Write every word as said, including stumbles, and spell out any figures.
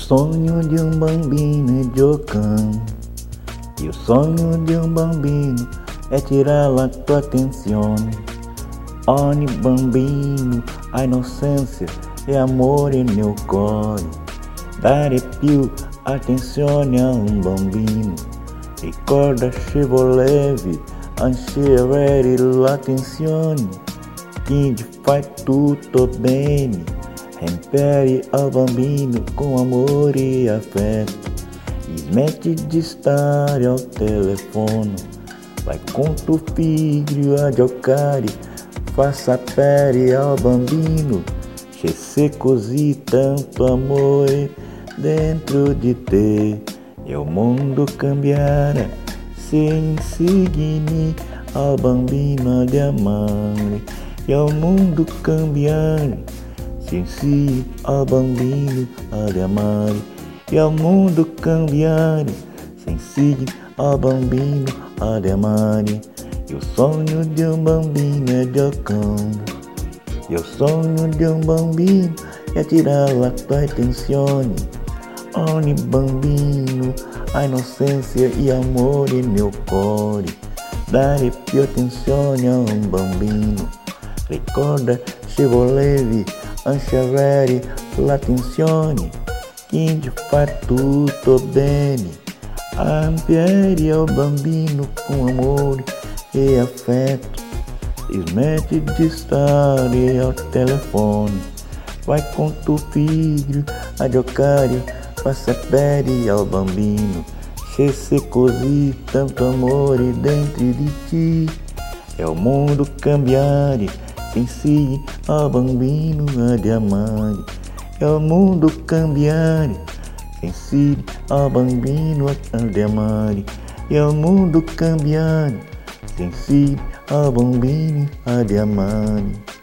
sonho de um bambino é giocando, e o sonho de um bambino é tirar la tua attenzione. Ogni bambino ha inocência e amore nel cuore. Dare più attenzione a un bambino, ricorda se volevi anche avere l'attenzione. Quindi fai tutto bene, imperi al bambino com amor e afeto. Smette di stare al telefono, vai com tuo filho a giocare. Faz sapere al bambino che c'è così tanto amore dentro di te. E o mundo cambierà se insegni al bambino ad amare. E o mundo cambierà se insegni al bambino ad amare. E o mundo cambierà se insegni al bambino ad amare. E o sonho de um bambino é giocando, e o sonho de um bambino é tirar la tua attenzione. Ogni bambino ha inocência e amore nel cuore. Dare più attenzione a un bambino, ricorda se volevi anche avere l'attenzione. Quindi fa tutto bene, imperi al bambino com amore e afeto. Smette di stare al telefone, vai com tuo filho a giocare. Faz sapere al bambino che c'è così tanto amore dentro di ti. E o mundo cambiare se insegni al bambino ad amare. E o mundo cambiare se insegni al bambino ad amare. E o mundo cambiare se insegni al bambino ad amare.